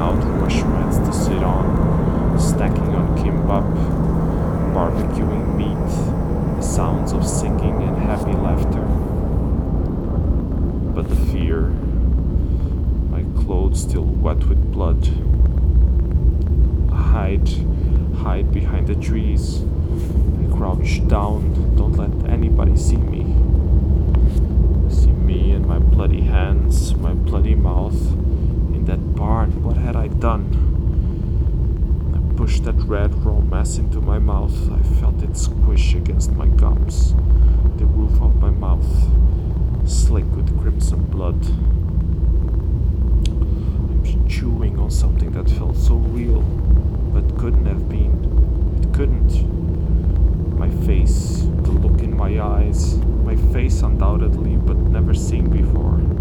out rush mats to sit on, snacking on kimbap, barbecuing meat, the sounds of singing and happy laughter. But the fear, my clothes still wet with blood. I hide behind the trees. I crouch down, don't let anybody see me. See me and my bloody hands, my bloody mouth. In that barn, what had I done? I pushed that red raw mess into my mouth. I felt it squish against my gums, the roof of my mouth, slick with crimson blood. I'm chewing on something that felt so real, but couldn't have been. It couldn't. My face, the look in my eyes, my face undoubtedly, but never seen before.